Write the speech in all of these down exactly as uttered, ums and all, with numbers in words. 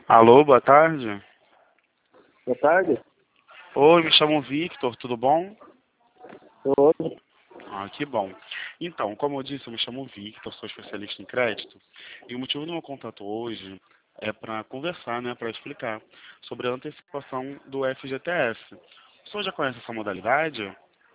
Alô, boa tarde. Boa tarde. Oi, me chamo Victor, tudo bom? Oi. Ah, que bom. Então, como eu disse, eu me chamo Victor, sou especialista em crédito. E o motivo do meu contato hoje é para conversar, né, para explicar sobre a antecipação do F G T S. O senhor já conhece essa modalidade?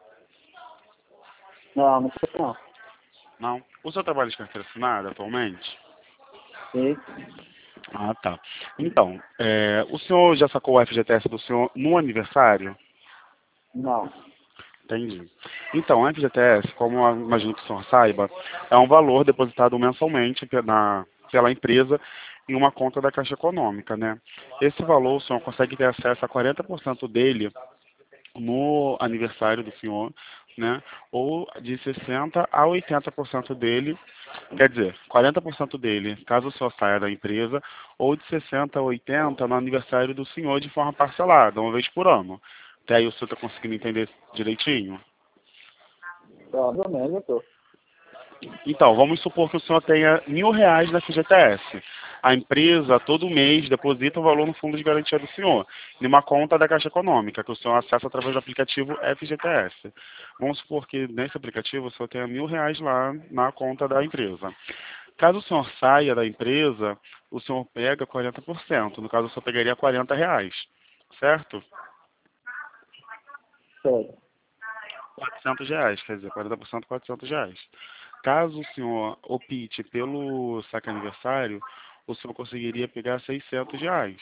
Não, não sei não. Não? O senhor trabalha de carteira assinada atualmente? Sim. Ah, tá. Então, é, o senhor já sacou o F G T S do senhor no aniversário? Não. Entendi. Então, o F G T S, como eu imagino que o senhor saiba, é um valor depositado mensalmente pe- na- pela empresa em uma conta da Caixa Econômica, né? Esse valor o senhor consegue ter acesso a quarenta por cento dele no aniversário do senhor, né? Ou de sessenta a oitenta por cento dele, quer dizer, quarenta por cento dele, caso o senhor saia da empresa, ou de sessenta a oitenta por cento no aniversário do senhor de forma parcelada, uma vez por ano. Até aí o senhor está conseguindo entender direitinho? Mais ou menos eu tô. Então, vamos supor que o senhor tenha mil reais da F G T S. A empresa, todo mês, deposita o valor no fundo de garantia do senhor, em uma conta da Caixa Econômica, que o senhor acessa através do aplicativo F G T S. Vamos supor que nesse aplicativo o senhor tenha mil reais lá na conta da empresa. Caso o senhor saia da empresa, o senhor pega quarenta por cento. No caso, o senhor pegaria quarenta reais, certo? Certo. quatrocentos reais, quer dizer, quarenta por cento, quatrocentos reais. Caso o senhor opte pelo saque aniversário, o senhor conseguiria pegar seiscentos reais,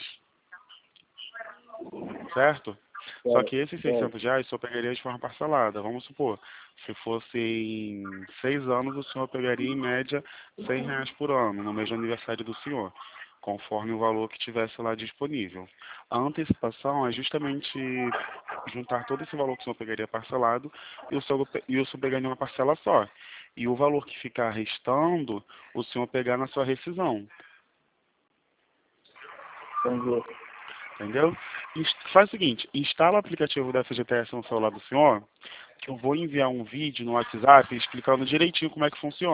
certo? Só que Certo. esses Certo. seiscentos reais o senhor pegaria de forma parcelada. Vamos supor, se fosse em seis anos, o senhor pegaria em média cem reais por ano, no mês de aniversário do senhor, conforme o valor que tivesse lá disponível. A antecipação é justamente juntar todo esse valor que o senhor pegaria parcelado e o senhor, e o senhor pegaria uma parcela só. E o valor que ficar restando, o senhor pegar na sua rescisão. Entendi. Entendeu? Inst- Faz o seguinte, instala o aplicativo da F G T S no celular do senhor, que eu vou enviar um vídeo no WhatsApp explicando direitinho como é que funciona.